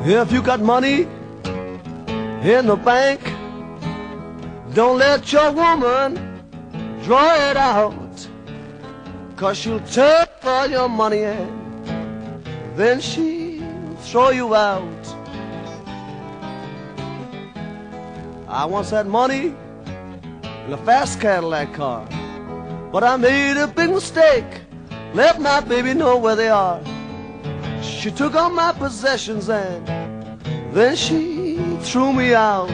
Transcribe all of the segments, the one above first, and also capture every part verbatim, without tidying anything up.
If you got money in the bank, don't let your woman draw it out, 'cause she'll take all your money and then she'll throw you out. I once had money in a fast Cadillac car, but I made a big mistake, let my baby know where they are. She took all my possessions and then she threw me out.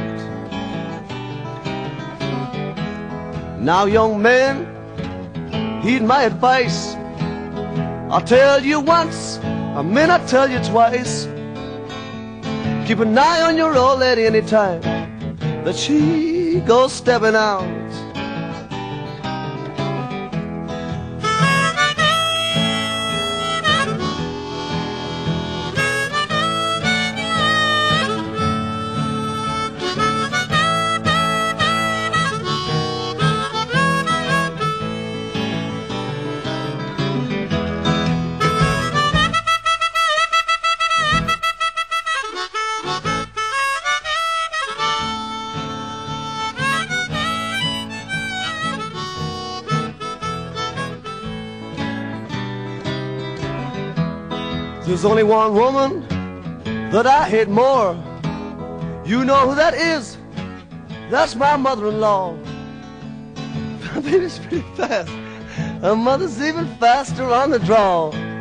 Now young man, heed my advice. I'll tell you once, I may not tell you twice. Keep an eye on your old lady anytime that she goes stepping out. There's only one woman that I hate more. You know who that is? That's my mother-in-law. My baby's pretty fast. Her mother's even faster on the draw.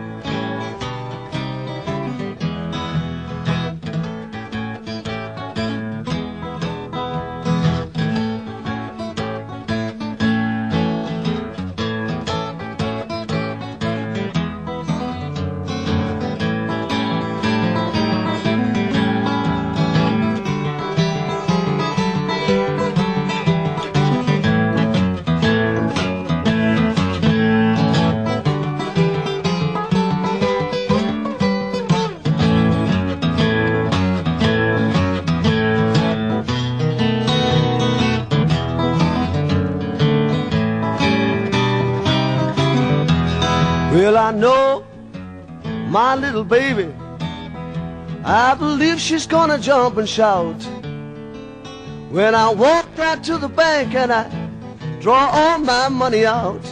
Well, I know my little baby, I believe she's gonna jump and shout when I walk down to the bank and I draw all my money out.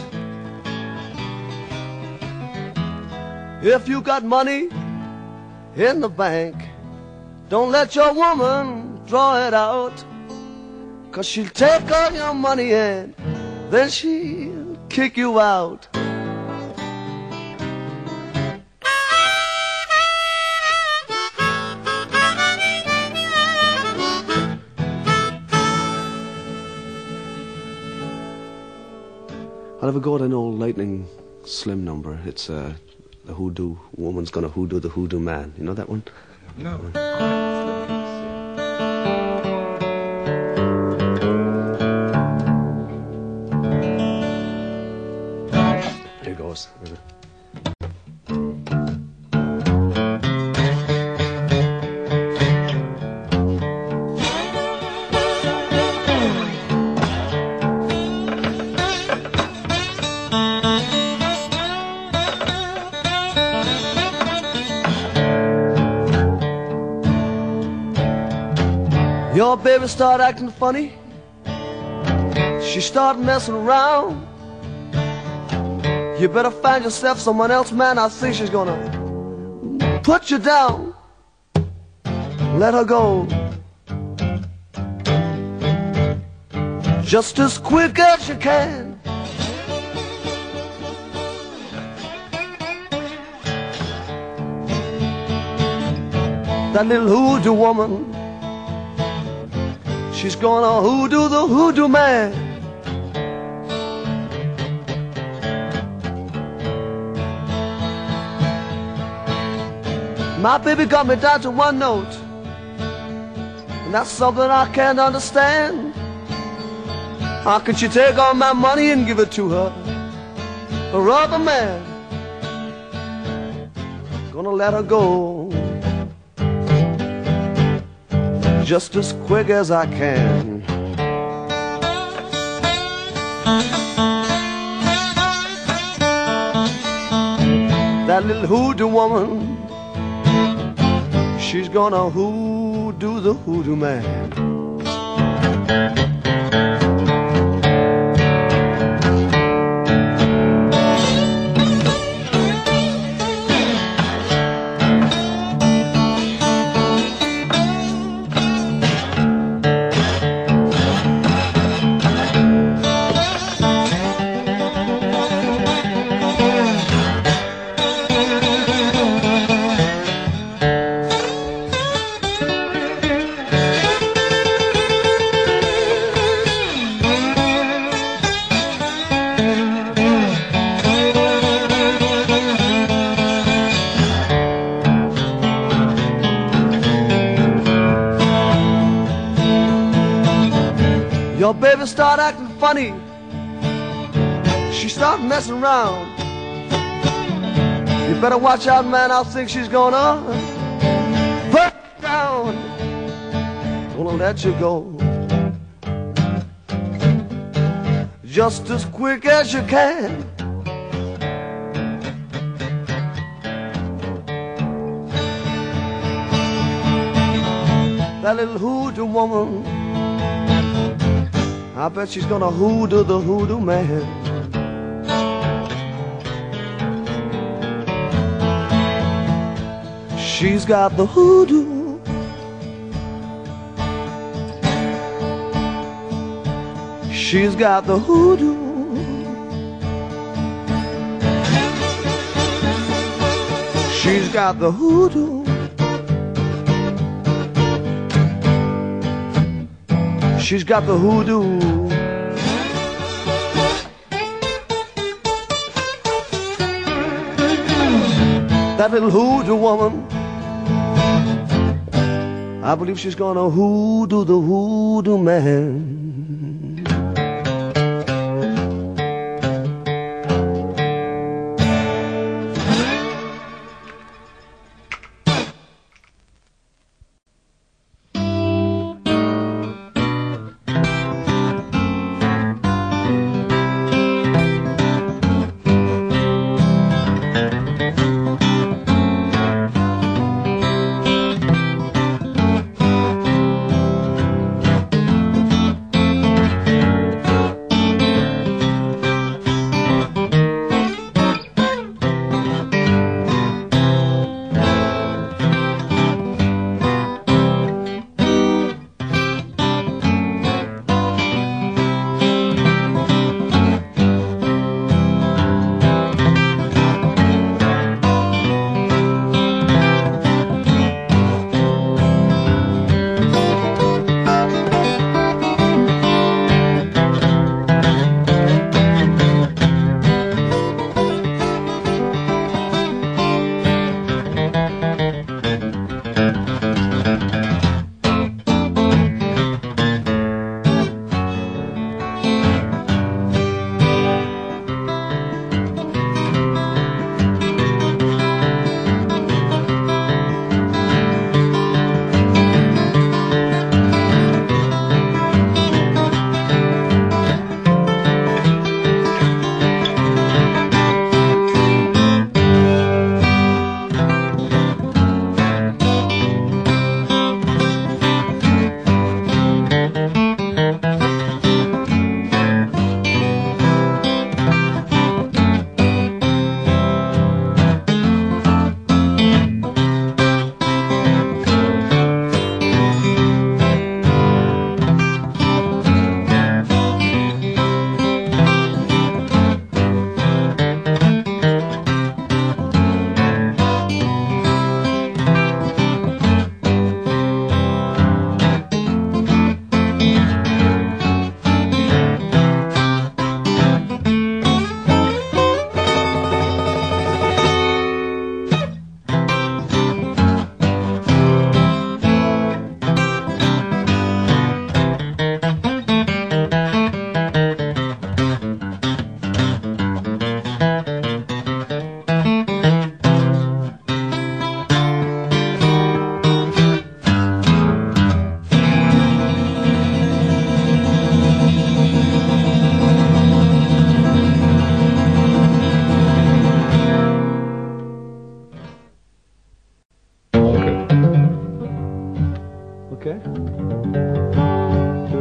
If you got money in the bank, don't let your woman draw it out, 'cause she'll take all your money and then she'll kick you out. I'll have a go at an old Lightning Slim number. It's uh, the hoodoo woman's gonna hoodoo the hoodoo man. You know that one? No. Here goes. Your baby start acting funny, she start messing around. You better find yourself someone else, man. I think she's gonna put you down. Let her go just as quick as you can. That little hoodoo woman, she's gonna hoodoo the hoodoo man. My baby got me down to one note, and that's something I can't understand. How could she take all my money and give it to her, her other man? Gonna let her go just as quick as I can. That little hoodoo woman, She's gonna hoodoo the hoodoo man. Your baby start acting funny. She start messing around. You better watch out, man. I think she's gonna burn down. Gonna let you go just as quick as you can. That little hoodoo woman, I bet she's gonna hoodoo the hoodoo man. She's got the hoodoo. She's got the hoodoo. She's got the hoodoo. She's got the hoodoo. That little hoodoo woman, I believe she's gonna hoodoo the hoodoo man.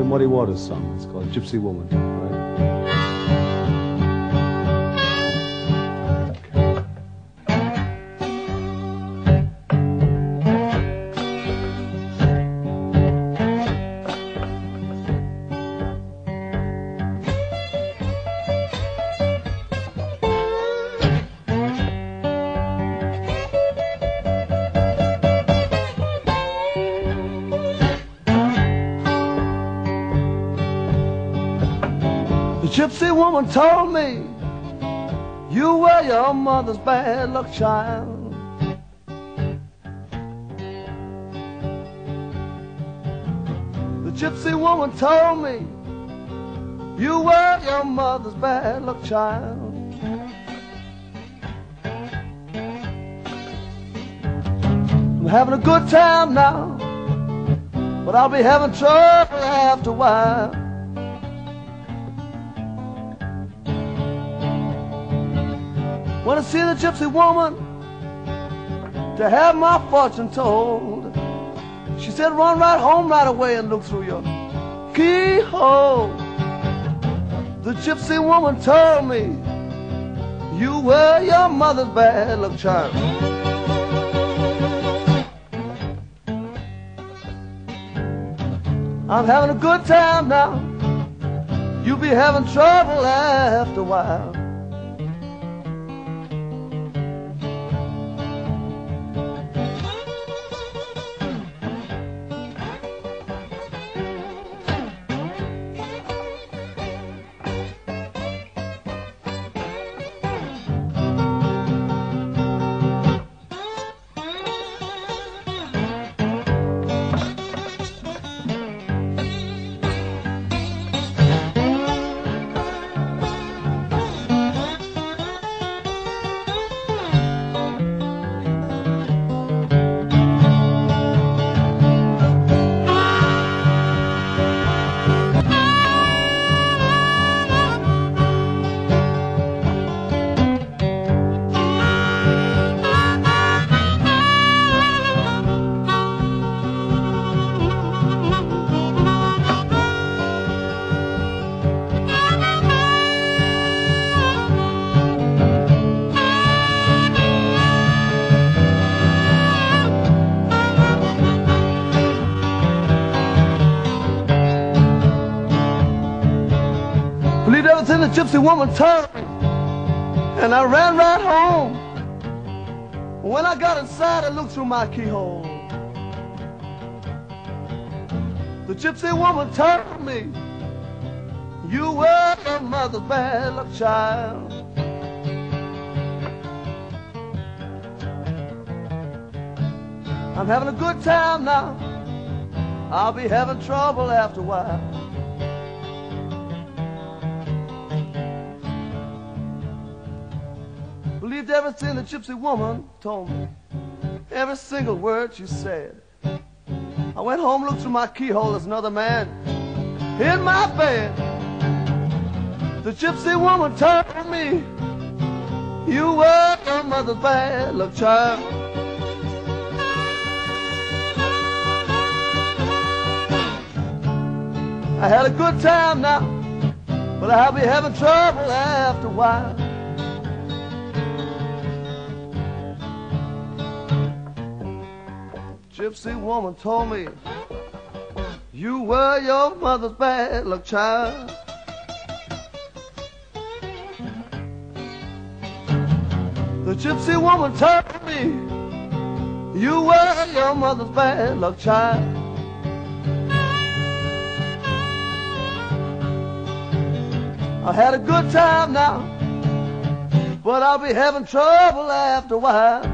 Muddy Waters song. It's called Gypsy Woman, right? The gypsy woman told me you were your mother's bad luck child. The gypsy woman told me you were your mother's bad luck child. I'm having a good time now, but I'll be having trouble after a while. When I see the gypsy woman to have my fortune told, she said run right home right away and look through your keyhole. The gypsy woman told me you were your mother's bad luck child. I'm having a good time now, you'll be having trouble after a while. Believed everything the gypsy woman told me, and I ran right home. When I got inside, I looked through my keyhole. The gypsy woman told me you were your mother's bad luck child. I'm having a good time now, I'll be having trouble after a while. Believed everything the gypsy woman told me, every single word she said. I went home, looked through my keyhole, there's another man in my bed. The gypsy woman told me you were your mother's bad luck child. I had a good time now, but I'll be having trouble after a while. Gypsy woman told me you were your mother's bad luck child. The gypsy woman told me you were your mother's bad luck child. I had a good time now, but I'll be having trouble after a while.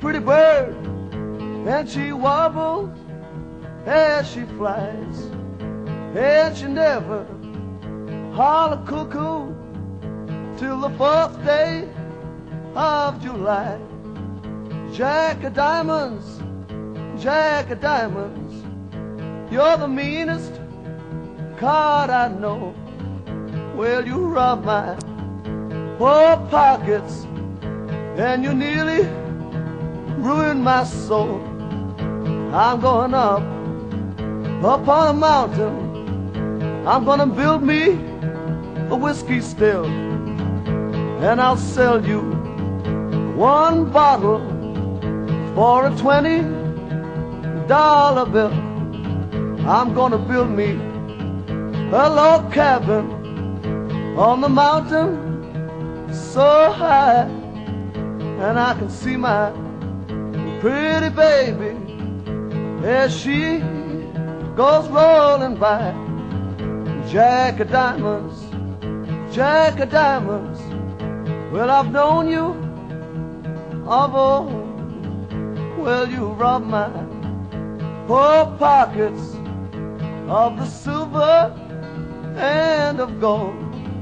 pretty bird, and she wobbles as she flies, and she never holler cuckoo till the fourth day of July. Jack of diamonds, Jack of diamonds, you're the meanest card I know. Well, you robbed my poor pockets, and you nearly ruined my soul. I'm going up, up on a mountain. I'm gonna build me a whiskey still, and I'll sell you one bottle for a twenty dollar bill. I'm gonna build me a log cabin on the mountain so high, and I can see my pretty baby as she goes rolling by. Jack of diamonds, Jack of diamonds, well, I've known you of old. Well, you robbed my poor pockets of the silver and of gold.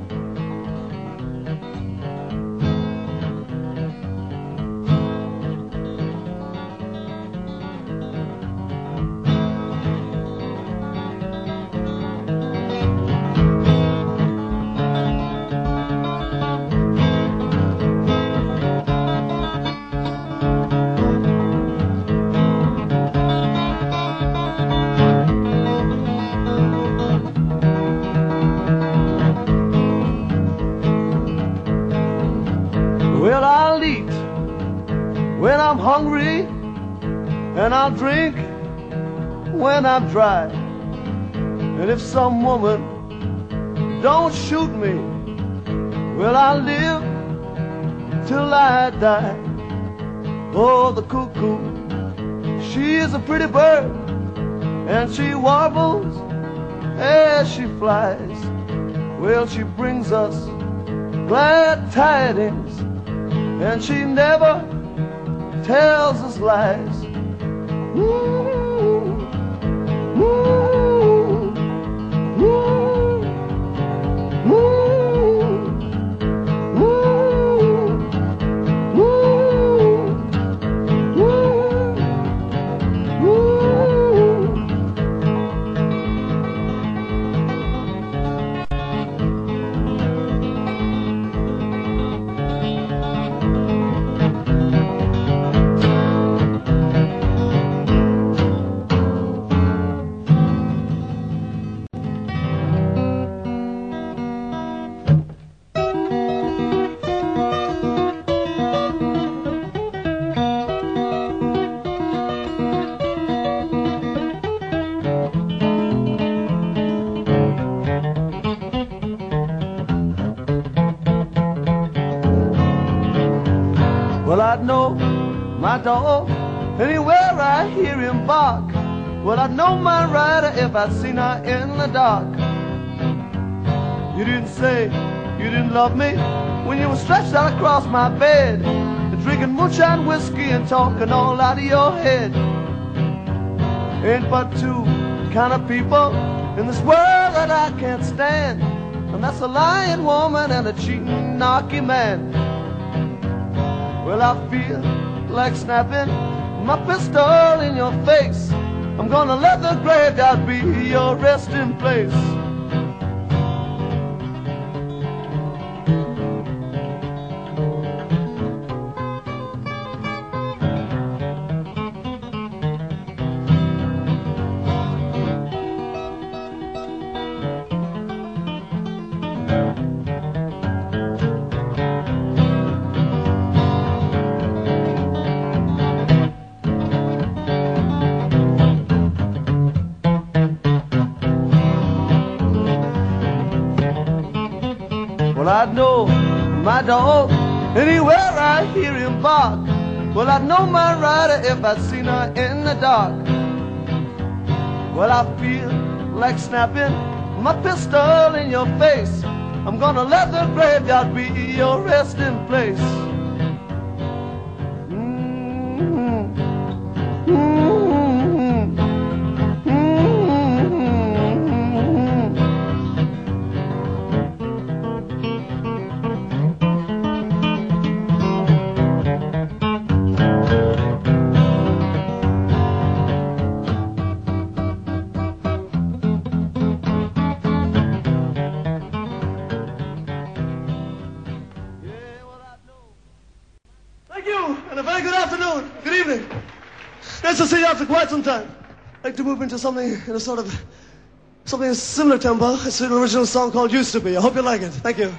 Well, I'll eat when I'm hungry, and I'll drink when I'm dry. And if some woman don't shoot me, well, I'll live till I die. Oh, the cuckoo, she is a pretty bird, and she warbles as she flies. Well, she brings us glad tidings, and she never tells us lies. Ooh, ooh, ooh, ooh, ooh, ooh, Well, I'd know my dog anywhere I hear him bark. Well, I'd know my rider if I'd seen her in the dark. You didn't say you didn't love me when you were stretched out across my bed, drinking moonshine whiskey and talking all out of your head. Ain't but two kind of people in this world that I can't stand, and that's a lying woman and a cheating, knocky man. Well, I feel like snapping my pistol in your face. I'm gonna let the graveyard be your resting place. Well, I'd know my dog anywhere I hear him bark. Well, I'd know my rider if I'd seen her in the dark. Well, I feel like snapping my pistol in your face. I'm gonna let the graveyard be your resting place. Mm-hmm. Nice to see you after quite some time. I'd like to move into something in a sort of, something similar tempo. It's an original song called Used to Be. I hope you like it. Thank you.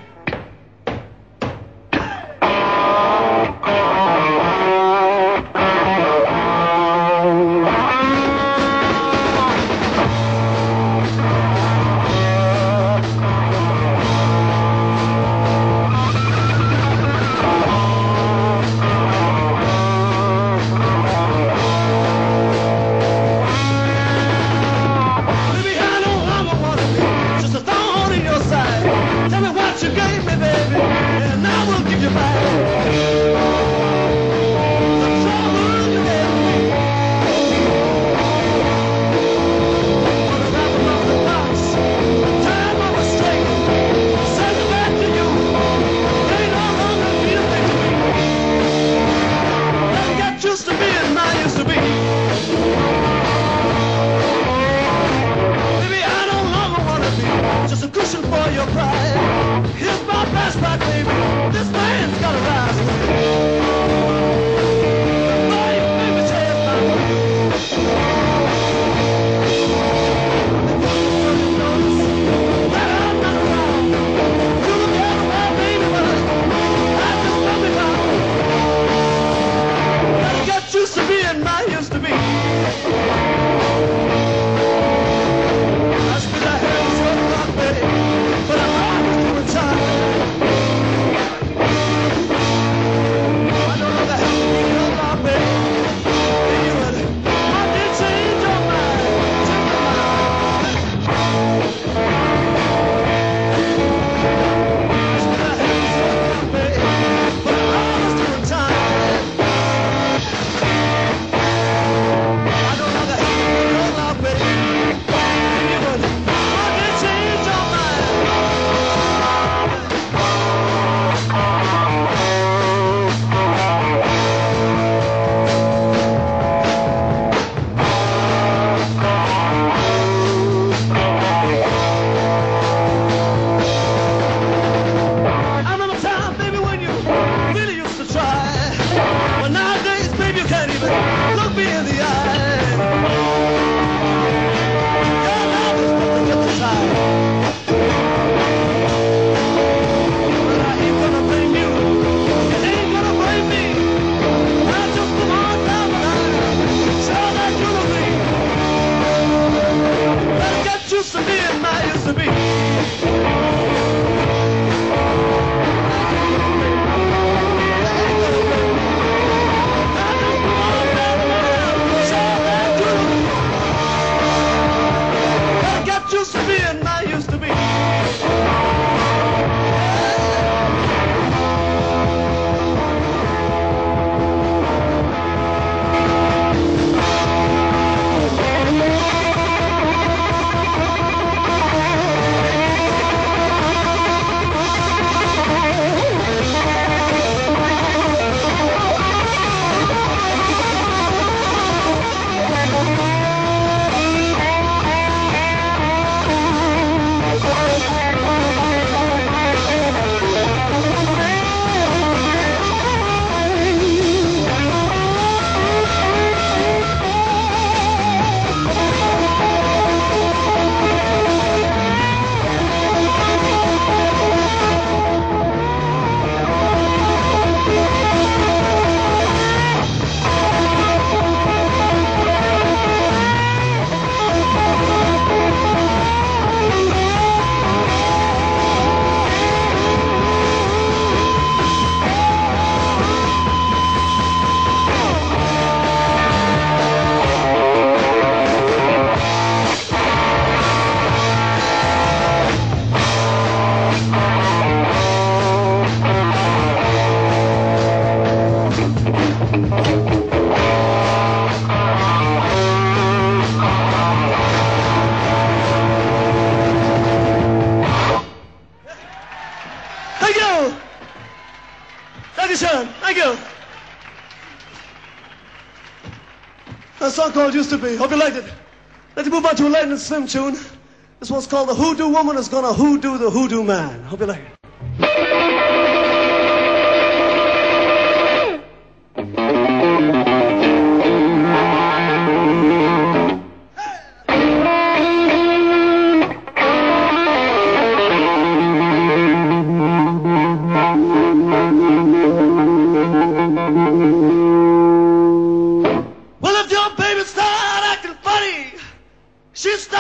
A song called Used to Be. Hope you liked it. Let's move on to a light and slim tune. This one's called The Hoodoo Woman Is Gonna Hoodoo the Hoodoo Man. Hope you like it.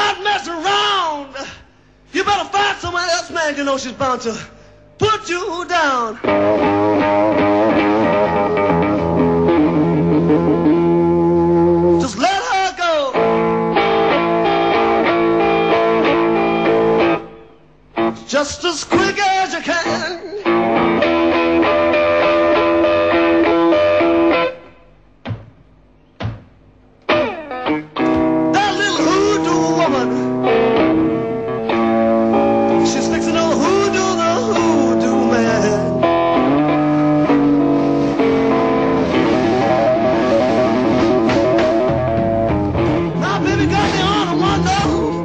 not mess around. You better find someone else, man. You know she's bound to put you down. Just let her go. Just as quick as you can. That little hoodoo woman, she's fixing to hoodoo the hoodoo man. My baby got me on a one note.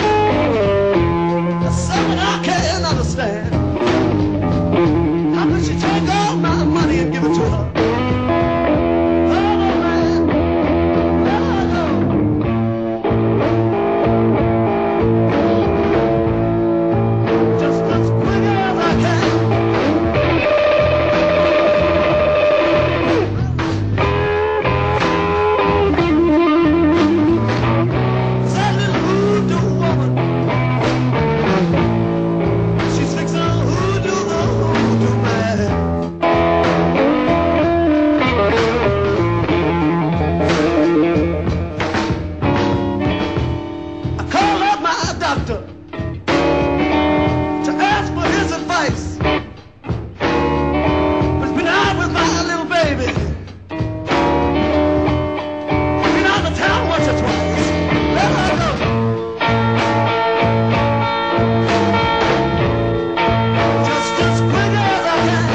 That's something I can't understand. How could she take all my money and give it to her? Oh, man, let her go. Just as quick as I can. That little hoodoo woman, she's fixing to hoodoo the hoodoo man. I called up my doctor to ask for his advice. But he's been out with my little baby. Been out of town once or twice. Let her go. Just as quick as I can.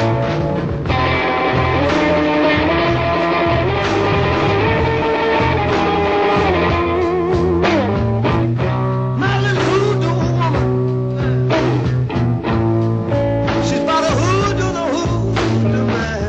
My little hoodoo woman, she's about to hoodoo the hoodoo man.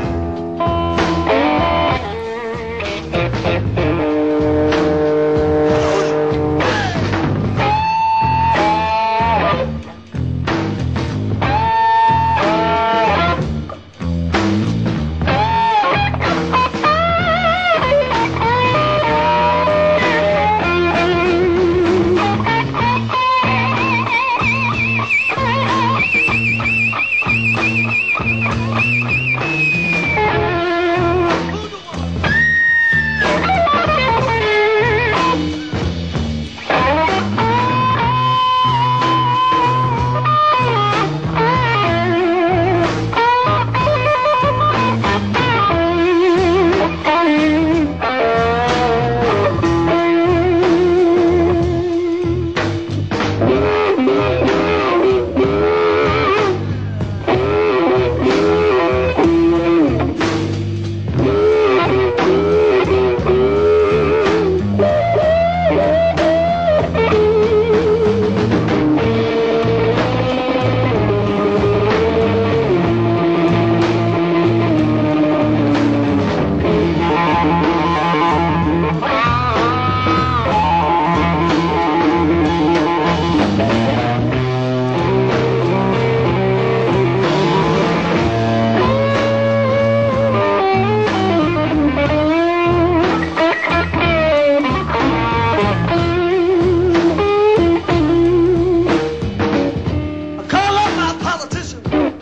I called up my politician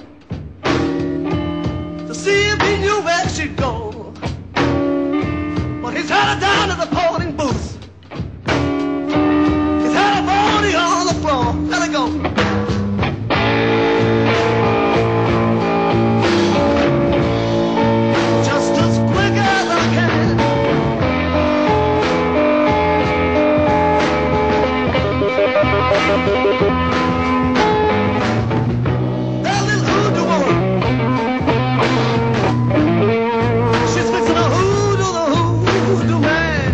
to see if he knew where she'd go. But he's had her down to the polling booth. He's had her body on the floor. Let her go. Just as quick as I can. That little hoodoo woman, she's fixing to hoodoo the hoodoo man.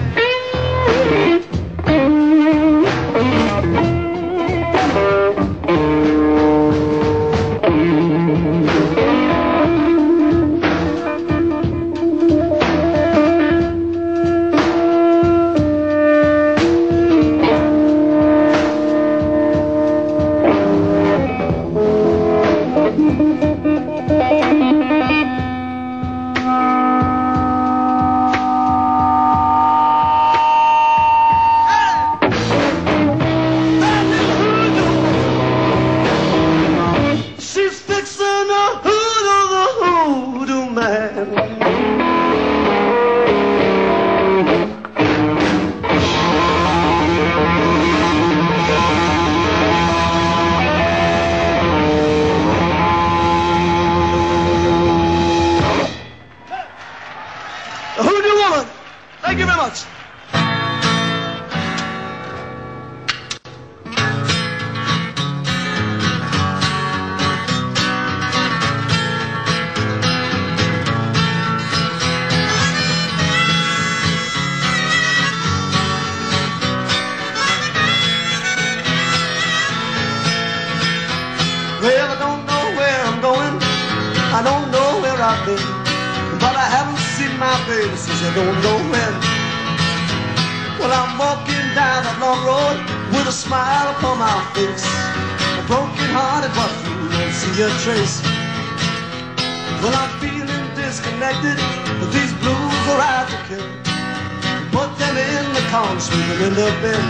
been, but I haven't seen my baby since I don't know when. Well, I'm walking down that long road with a smile upon my face, a broken hearted but you won't see a trace. Well, I'm feeling disconnected, but these blues are out to kill. Put them in the corn, sweep them in the bin.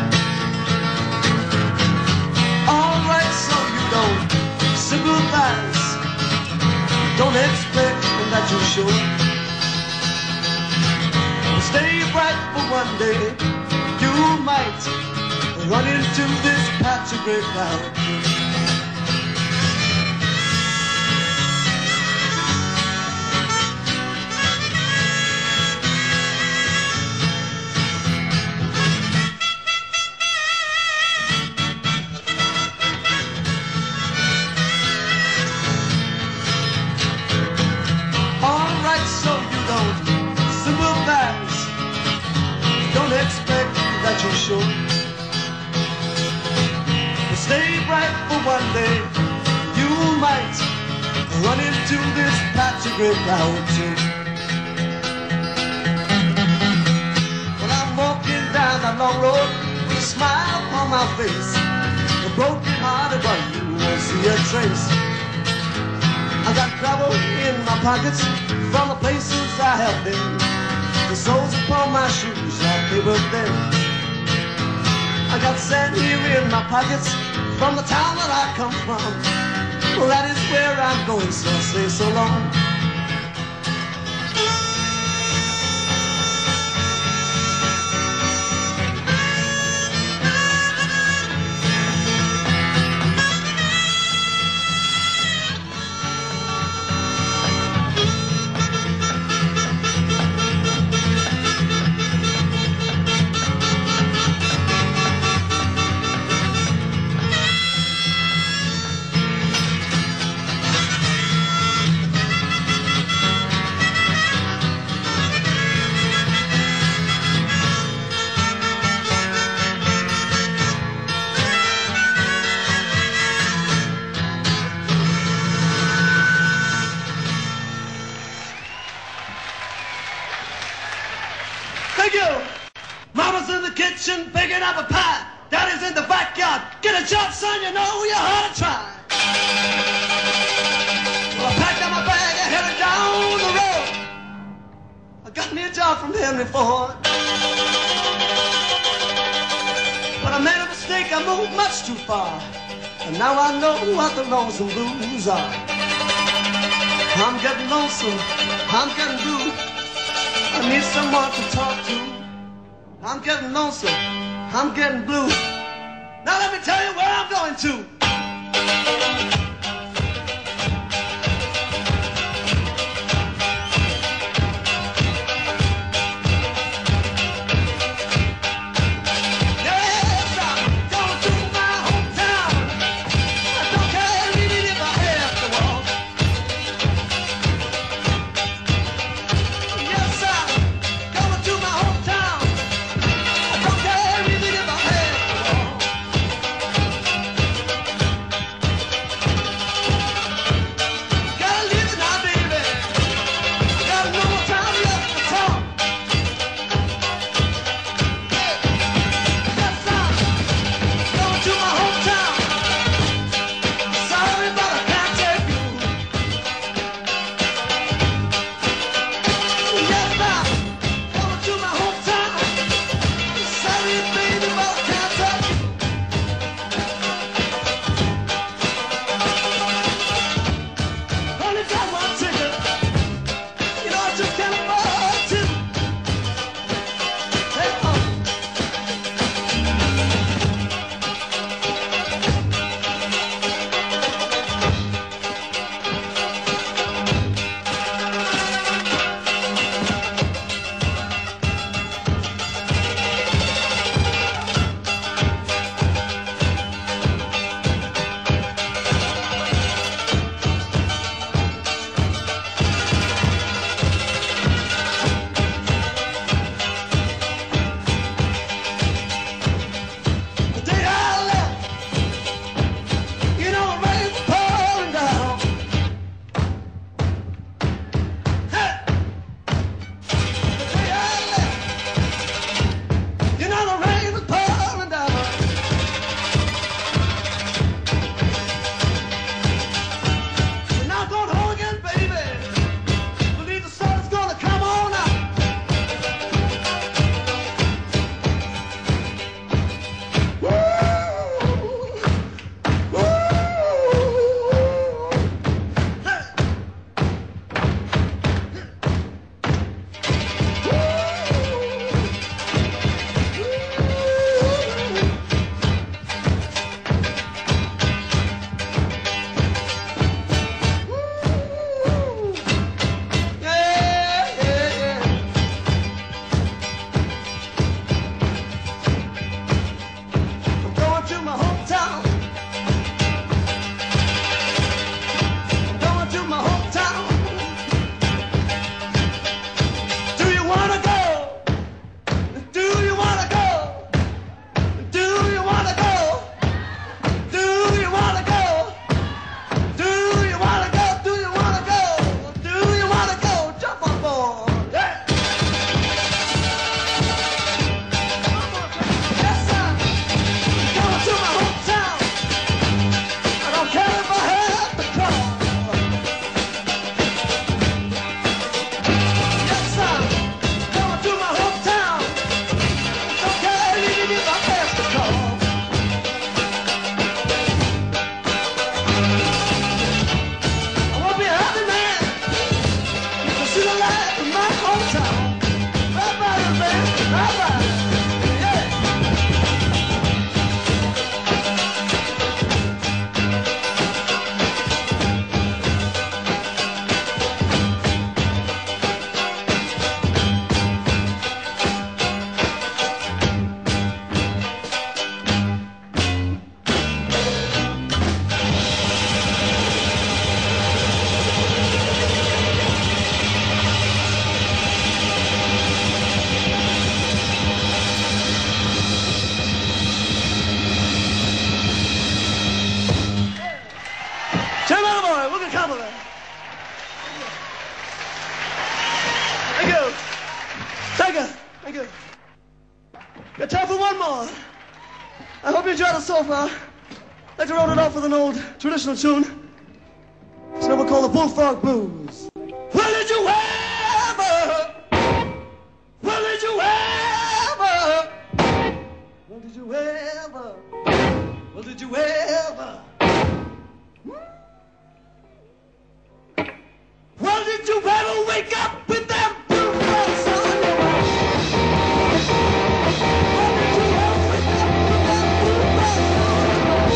Alright, so you don't sympathize, don't expect that you should. Stay bright for one day, you might run into this patch of gray cloud. You should stay bright for one day, you might run into this patch of gray cloud too. When I'm walking down that long road with a smile upon my face, a broken hearted but you won't see a trace. I got trouble in my pockets from the places I have been. The soles upon my shoes are paper thin. I got sand here in my pockets from the town that I come from. Well, that is where I'm going, so I'll say so long. Picking up a pie, Daddy's in the backyard. Get a job, son, you know you ought to try. Well, I packed up my bag and headed down the road. I got me a job from Henry Ford, but I made a mistake, I moved much too far, and now I know what the lonesome blues are. I'm getting lonesome, I'm getting blue, I need someone to talk to. I'm getting lonesome, I'm getting blue. Now let me tell you where I'm going to. Yes, I'm going to my hometown. I don't care even if I have to walk. Yes, I'm going to my hometown. I don't care even if I have to walk. off, uh, I'd like to round it off with an old traditional tune. It's a number called the Bullfrog Blues. Well, did you ever? Well, did you ever? Well, did you ever? Well, did you ever? Well, did you ever wake up with them bullfrogs on your mind? Well, did you ever wake up with them bullfrogs on your mind?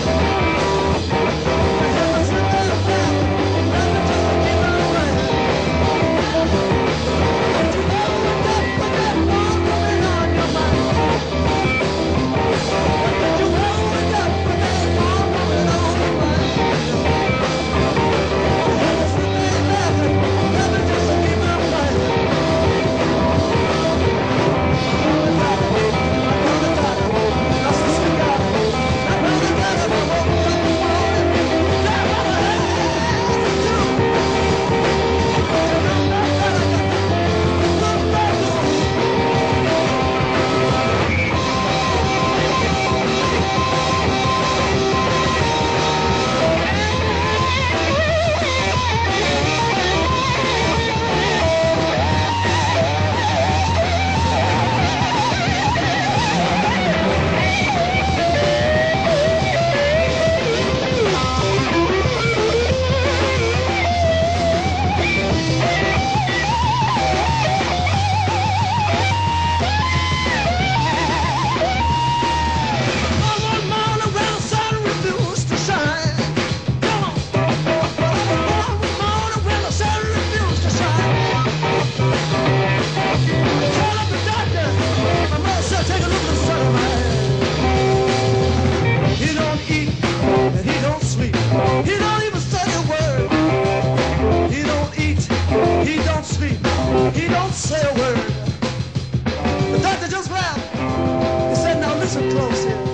The heavens in their back, nothing just to keep them away. Did you ever wake up with that war going on your mind? Did you ever wake up with that war going on your mind? The heavens in their back, nothing just to keep them away. He don't say a word. The doctor just laughed. He said, now listen close here.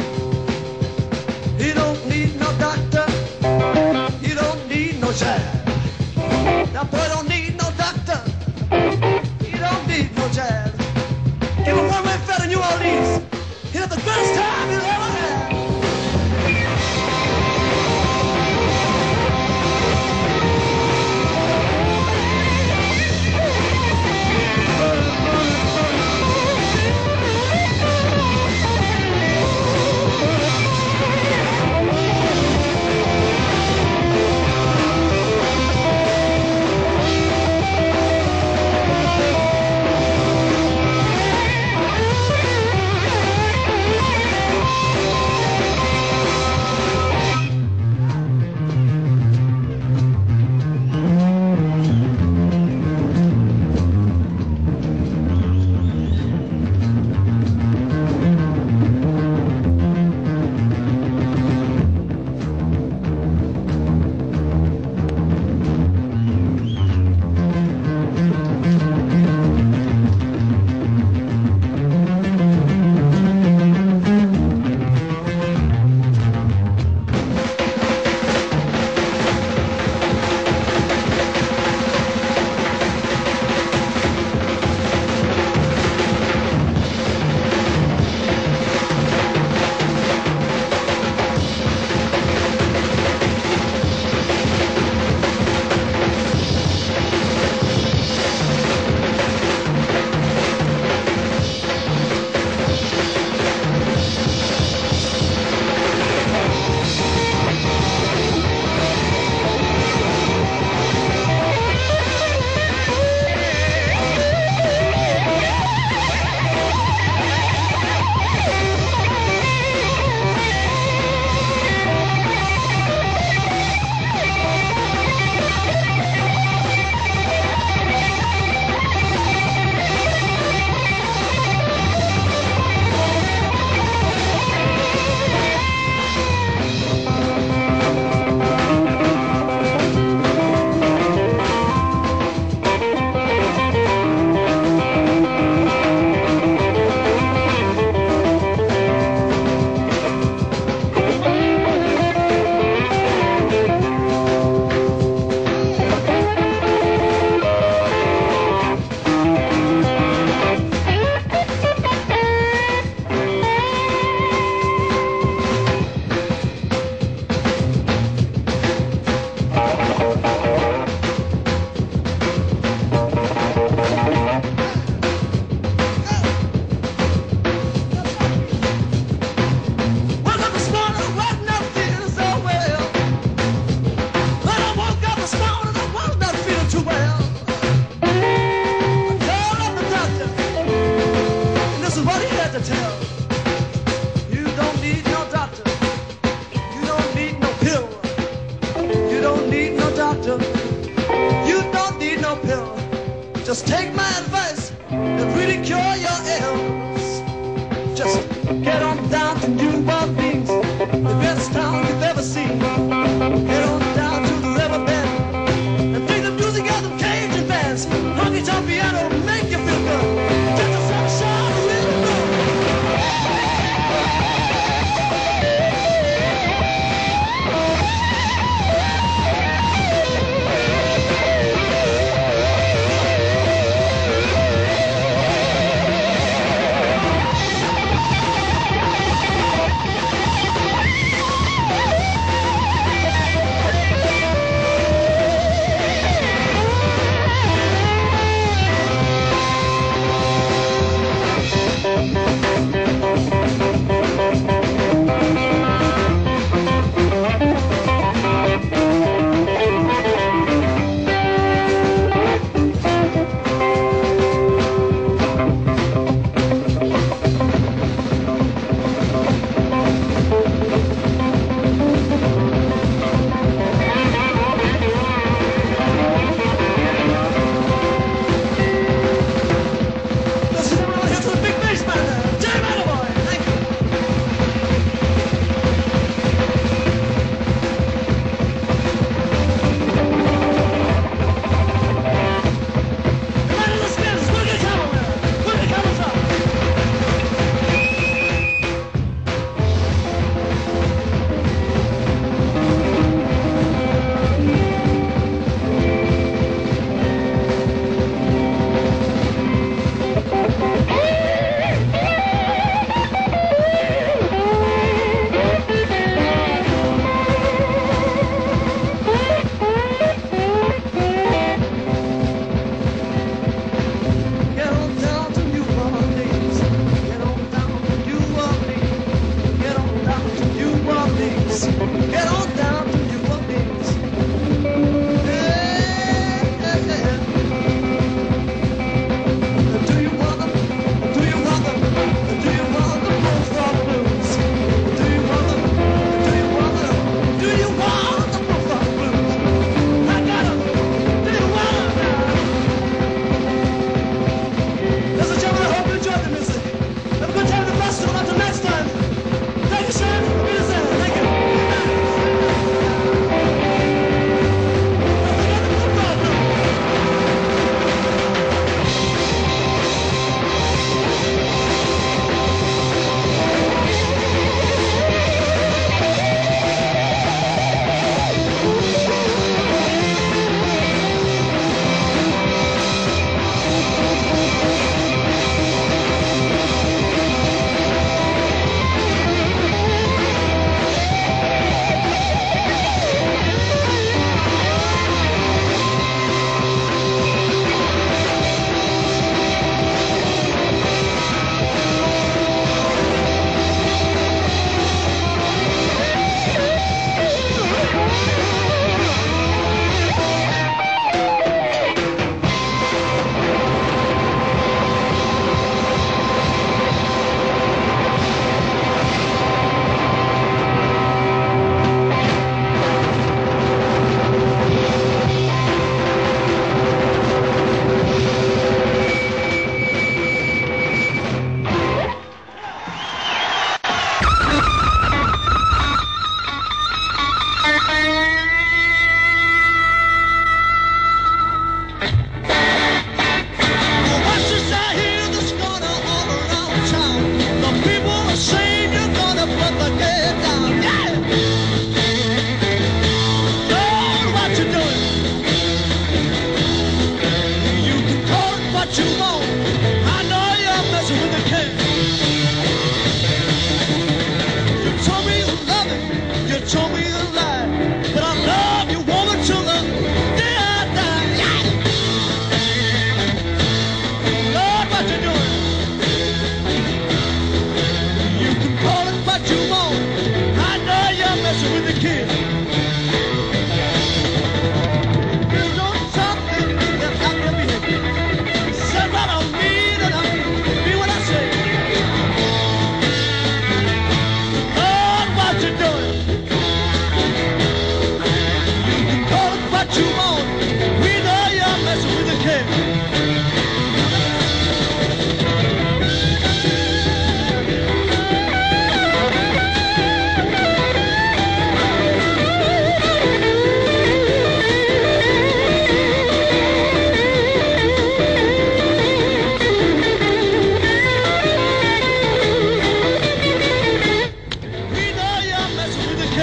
He don't need no doctor. He don't need no jab. That boy don't need no doctor. He don't need no jab. Give him one way fella in New Orleans. He had the best time he'll ever had.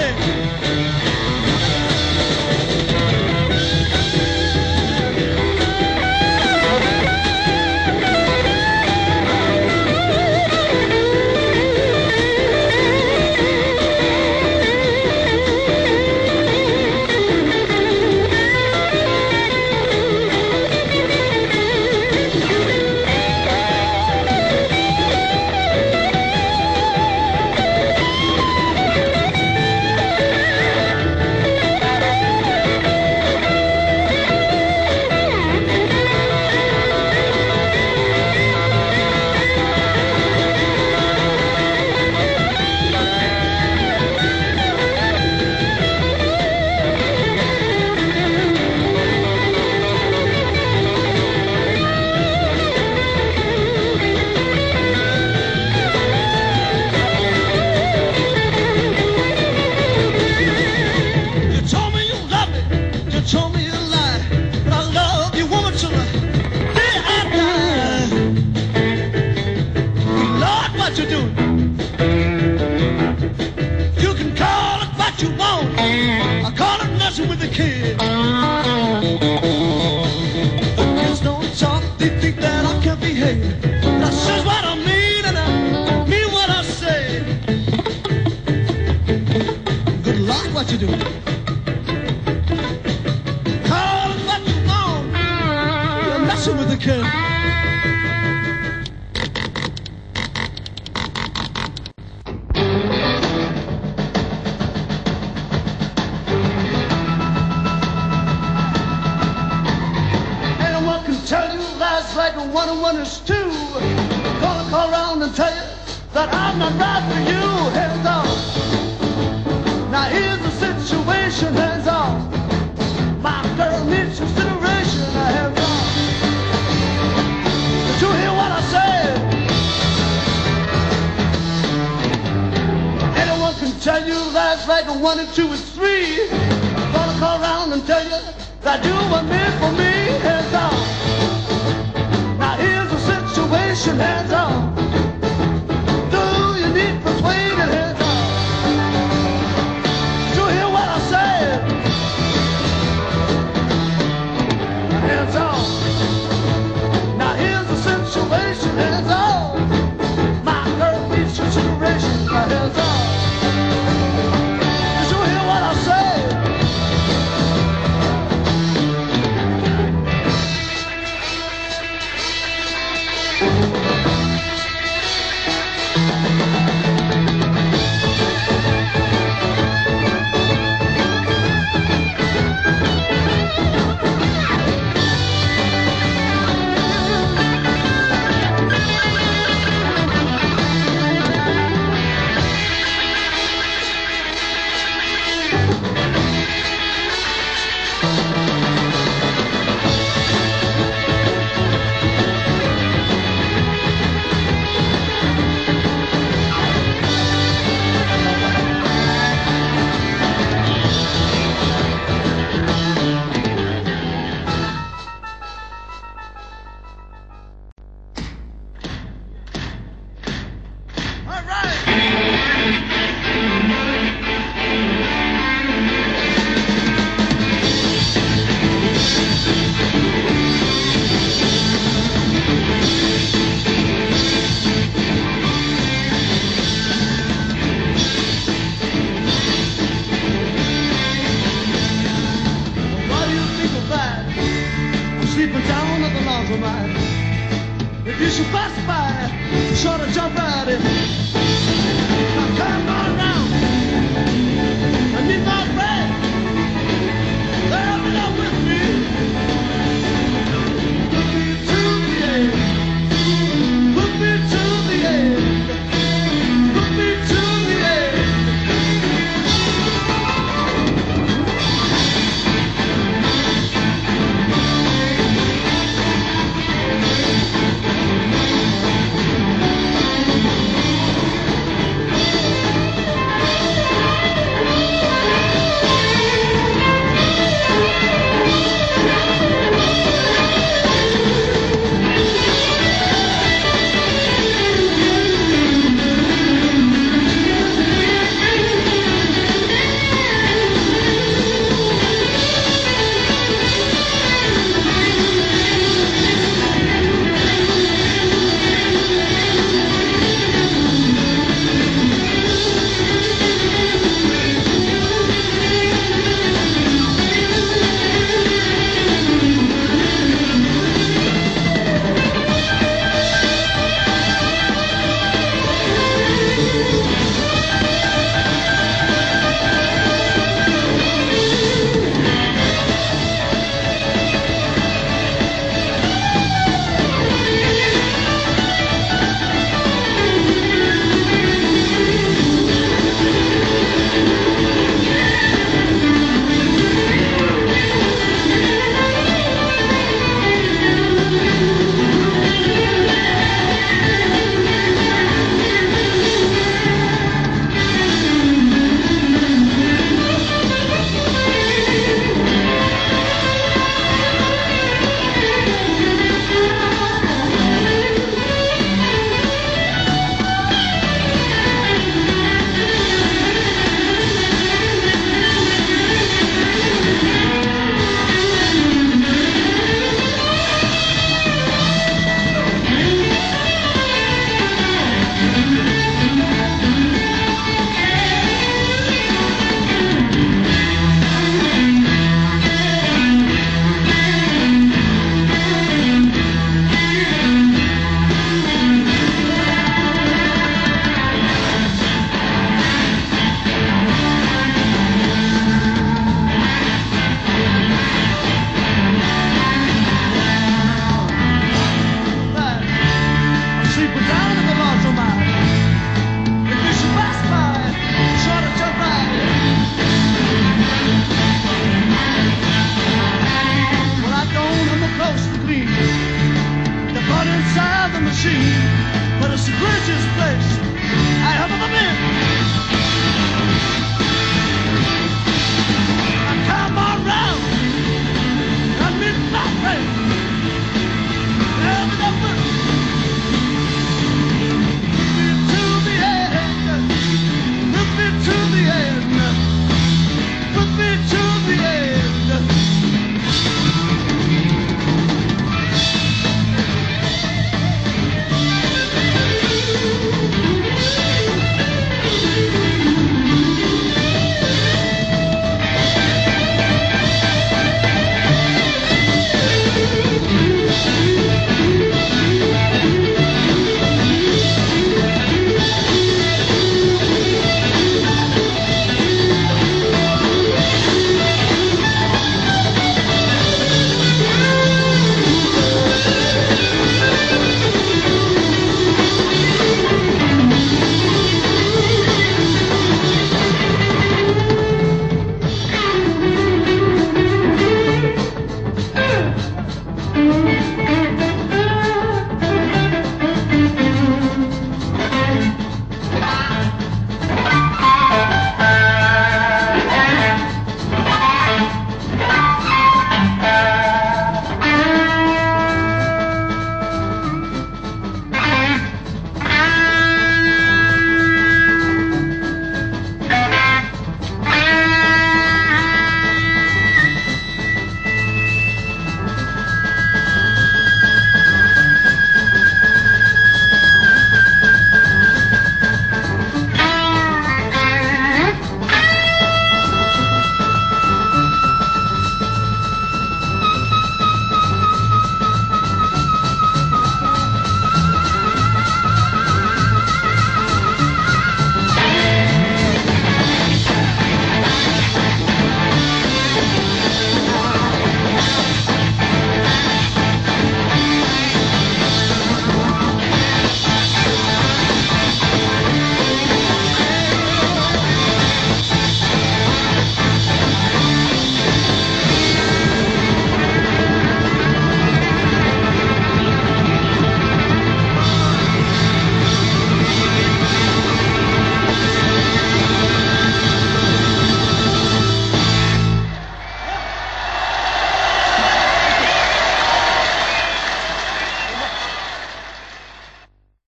If you should pass by, be sure to jump right in.